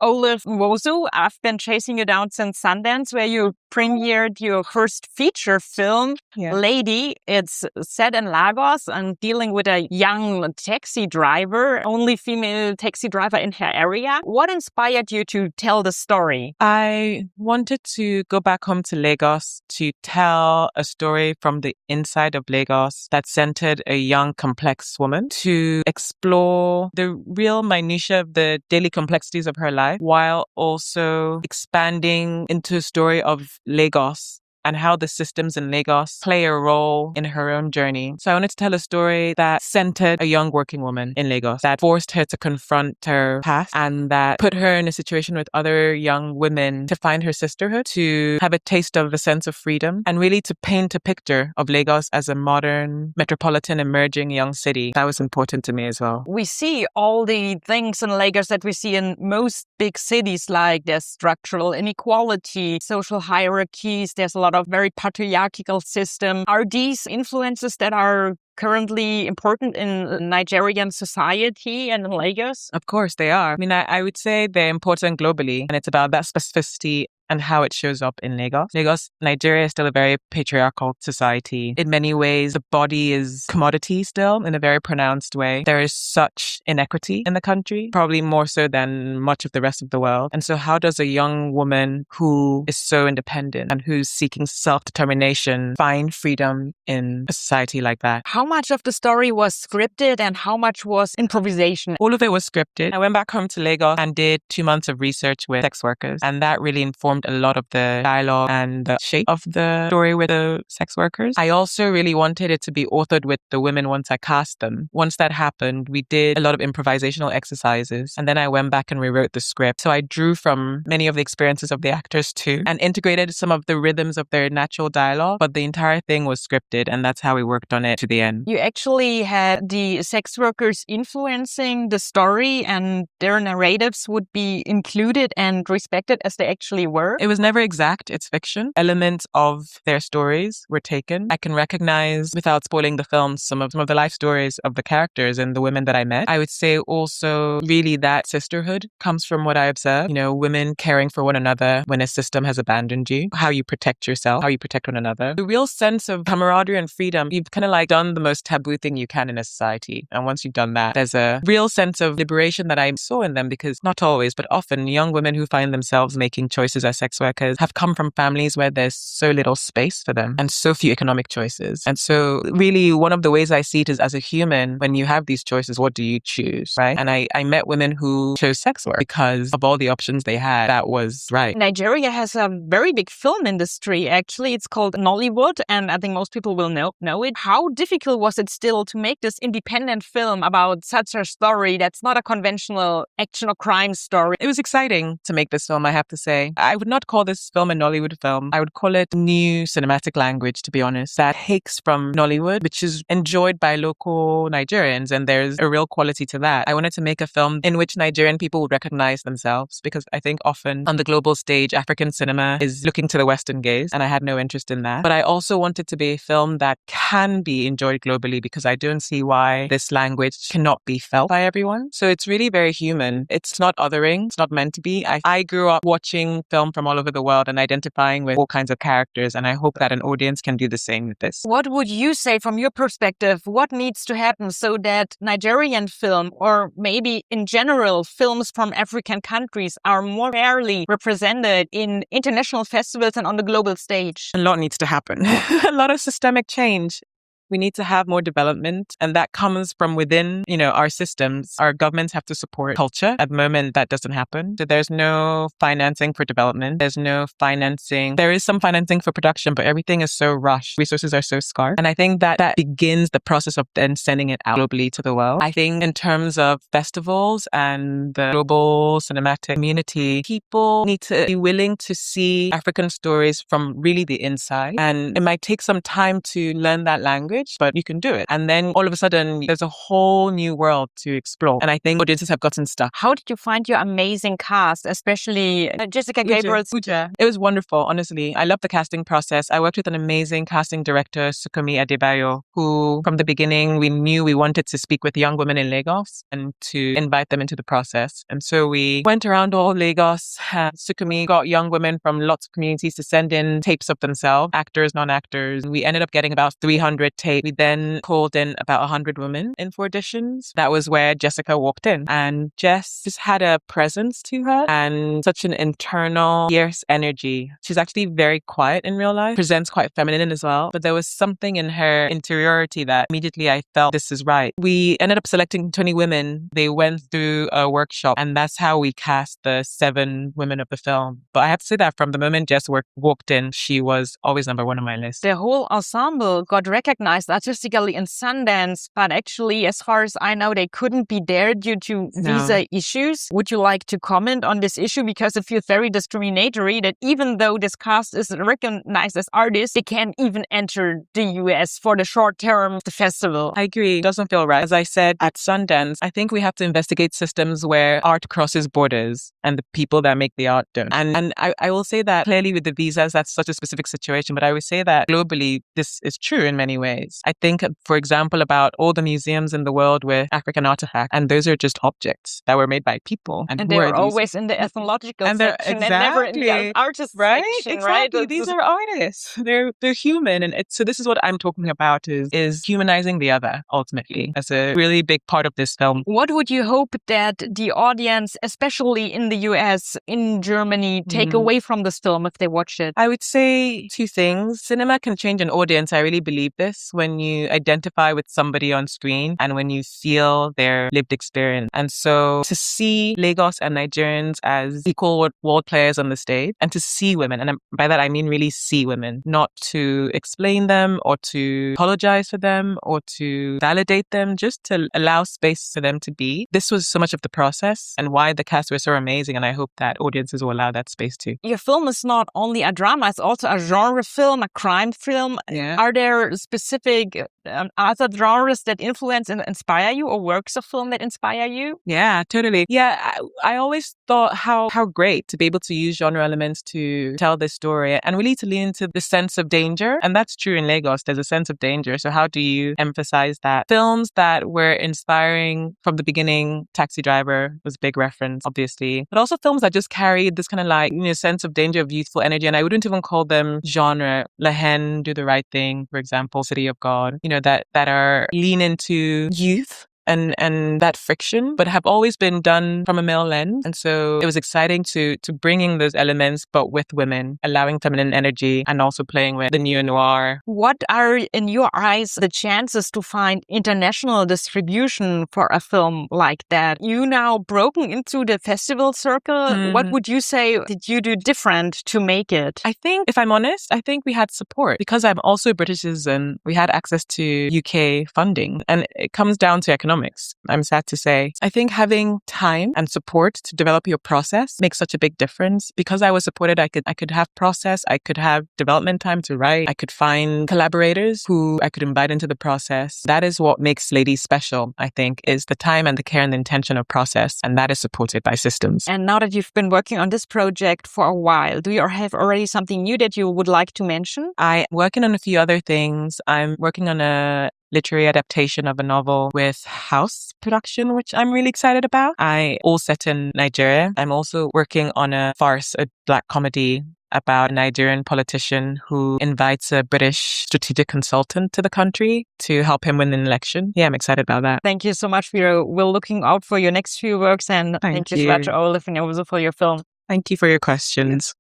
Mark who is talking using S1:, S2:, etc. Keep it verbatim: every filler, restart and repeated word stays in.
S1: Olive Nwosu. I've been chasing you down since Sundance, where you premiered your first feature film, yeah. Lady. It's set in Lagos and dealing with a young taxi driver, only female taxi driver in her area. What inspired you to tell the story?
S2: I wanted to go back home to Lagos to tell a story from the inside of Lagos that centered a young, complex woman, to explore the real minutiae of the daily complexities of her life, while also expanding into a story of Lagos and how the systems in Lagos play a role in her own journey. So I wanted to tell a story that centered a young working woman in Lagos, that forced her to confront her past and that put her in a situation with other young women to find her sisterhood, to have a taste of a sense of freedom, and really to paint a picture of Lagos as a modern, metropolitan, emerging young city. That was important to me as well.
S1: We see all the things in Lagos that we see in most big cities, like there's structural inequality, social hierarchies, there's a lot of very patriarchal system. Are these influences that are currently important in Nigerian society and in Lagos?
S2: Of course they are. I mean, I, I would say they're important globally, and it's about that specificity and how it shows up in Lagos. Lagos, Nigeria is still a very patriarchal society. In many ways, the body is commodity still in a very pronounced way. There is such inequity in the country, probably more so than much of the rest of the world. And so how does a young woman who is so independent and who's seeking self-determination find freedom in a society like that?
S1: How much of the story was scripted and how much was improvisation?
S2: All of it was scripted. I went back home to Lagos and did two months of research with sex workers, and that really informed a lot of the dialogue and the shape of the story with the sex workers. I also really wanted it to be authored with the women once I cast them. Once that happened, we did a lot of improvisational exercises, and then I went back and rewrote the script. So I drew from many of the experiences of the actors too, and integrated some of the rhythms of their natural dialogue, but the entire thing was scripted, and that's how we worked on it to the end.
S1: You actually had the sex workers influencing the story, and their narratives would be included and respected as they actually were?
S2: It was never exact. It's fiction. Elements of their stories were taken. I can recognize, without spoiling the film, some of, some of the life stories of the characters and the women that I met. I would say also really that sisterhood comes from what I observed. You know, women caring for one another when a system has abandoned you, how you protect yourself, how you protect one another. The real sense of camaraderie and freedom. You've kind of like done the most taboo thing you can in a society. And once you've done that, there's a real sense of liberation that I saw in them, because not always, but often young women who find themselves making choices as sex workers have come from families where there's so little space for them and so few economic choices. And so really one of the ways I see it is, as a human, when you have these choices, what do you choose, right? And I, I met women who chose sex work because of all the options they had. That was right.
S1: Nigeria has a very big film industry, actually. It's called Nollywood, and I think most people will know, know it. How difficult was it still to make this independent film about such a story that's not a conventional action or crime story?
S2: It was exciting to make this film, I have to say. I would not call this film a Nollywood film. I would call it new cinematic language, to be honest, that takes from Nollywood, which is enjoyed by local Nigerians, and there's a real quality to that. I wanted to make a film in which Nigerian people would recognize themselves, because I think often on the global stage, African cinema is looking to the Western gaze, and I had no interest in that. But I also wanted to be a film that can be enjoyed globally, because I don't see why this language cannot be felt by everyone. So it's really very human. It's not othering. It's not meant to be. I, I grew up watching film from all over the world and identifying with all kinds of characters, and I hope that an audience can do the same with this.
S1: What would you say from your perspective? What needs to happen so that Nigerian film, or maybe in general films from African countries, are more fairly represented in international festivals and on the global stage?
S2: A lot needs to happen. A lot of systemic change. We need to have more development, and that comes from within, you know, our systems. Our governments have to support culture. At the moment, that doesn't happen. So there's no financing for development. There's no financing. There is some financing for production, but everything is so rushed. Resources are so scarce. And I think that that begins the process of then sending it out globally to the world. I think in terms of festivals and the global cinematic community, people need to be willing to see African stories from really the inside. And it might take some time to learn that language. language, but you can do it. And then all of a sudden, there's a whole new world to explore. And I think audiences have gotten stuck.
S1: How did you find your amazing cast, especially uh, Jessica Gabriel's?
S2: Uja. It was wonderful, honestly. I love the casting process. I worked with an amazing casting director, Sukomi Adebayo, who from the beginning, we knew we wanted to speak with young women in Lagos and to invite them into the process. And so we went around all Lagos. Uh, Sukomi got young women from lots of communities to send in tapes of themselves, actors, non-actors. We ended up getting about three hundred tapes. We then called in about one hundred women in for auditions. That was where Jessica walked in. And Jess just had a presence to her and such an internal, fierce energy. She's actually very quiet in real life, presents quite feminine as well. But there was something in her interiority that immediately I felt this is right. We ended up selecting twenty women. They went through a workshop, and that's how we cast the seven women of the film. But I have to say that from the moment Jess work, walked in, she was always number one on my list.
S1: The whole ensemble got recognized artistically in Sundance, but actually, as far as I know, they couldn't be there due to
S2: No.
S1: visa issues. Would you like to comment on this issue? Because it feels very discriminatory that even though this cast is recognized as artists, they can't even enter the U S for the short term of the festival.
S2: I agree. It doesn't feel right. As I said at Sundance, I think we have to investigate systems where art crosses borders and the people that make the art don't. And and I, I will say that clearly with the visas, that's such a specific situation, but I would say that globally, this is true in many ways. I think, for example, about all the museums in the world with African artifacts, and those are just objects that were made by people.
S1: And
S2: who
S1: they
S2: are
S1: were
S2: these-
S1: always in the ethnological
S2: And they're-
S1: section and never in the
S2: exactly.
S1: artist
S2: Right?
S1: section,
S2: Exactly.
S1: right?
S2: These
S1: This-
S2: are artists. They're they're human. And it's, so this is what I'm talking about is, is humanizing the other, ultimately, as a really big part of this film.
S1: What would you hope that the audience, especially in the U S, in Germany, take
S2: Mhm.
S1: away from this film if they watch it?
S2: I would say two things. Cinema can change an audience. I really believe this when you identify with somebody on screen and when you feel their lived experience. And so to see Lagos and Nigerians as equal world players on the stage and to see women, and by that I mean really see women, not to explain them or to apologize for them or to validate them, just to allow space for them to be. This was so much of the process and why the cast were so amazing. And I hope that audiences will allow that space too.
S1: Your film is not only a drama, it's also a genre film, a crime film.
S2: Yeah.
S1: Are there specific um, other genres that influence and inspire you, or works of film that inspire you?
S2: Yeah, totally. Yeah, I, I always thought how how great to be able to use genre elements to tell this story and really to lean into the sense of danger. And that's true in Lagos. There's a sense of danger. So how do you emphasize that? Films that were inspiring from the beginning, Taxi Driver was a big reference, obviously, but also films that just carried this kind of like, you know, sense of danger, of youthful energy. And I wouldn't even call them genre. La Haine, Do the Right Thing, for example, City of God, you know, that, that are lean into youth and and that friction, but have always been done from a male lens. And so it was exciting to to bringing those elements, but with women, allowing feminine energy and also playing with the neo-noir.
S1: What are, in your eyes, the chances to find international distribution for a film like that? You now broken into the festival circle.
S2: Mm.
S1: What would you say did you do different to make it?
S2: I think, if I'm honest, I think we had support. Because I'm also a British citizen, we had access to U K funding. And it comes down to economics. I'm sad to say. I think having time and support to develop your process makes such a big difference. Because I was supported, I could I could have process, I could have development time to write, I could find collaborators who I could invite into the process. That is what makes Ladies special, I think, is the time and the care and the intention of process. And that is supported by systems.
S1: And now that you've been working on this project for a while, do you have already something new that you would like to mention?
S2: I'm working on a few other things. I'm working on a literary adaptation of a novel with House Production, which I'm really excited about. I all set in Nigeria. I'm also working on a farce, a black comedy about a Nigerian politician who invites a British strategic consultant to the country to help him win an election. Yeah, I'm excited about that.
S1: Thank you so much, Vero. We're looking out for your next few works, and
S2: Thank
S1: thank you
S2: you.
S1: so much, Olaf, and also for your film.
S2: Thank you for your questions.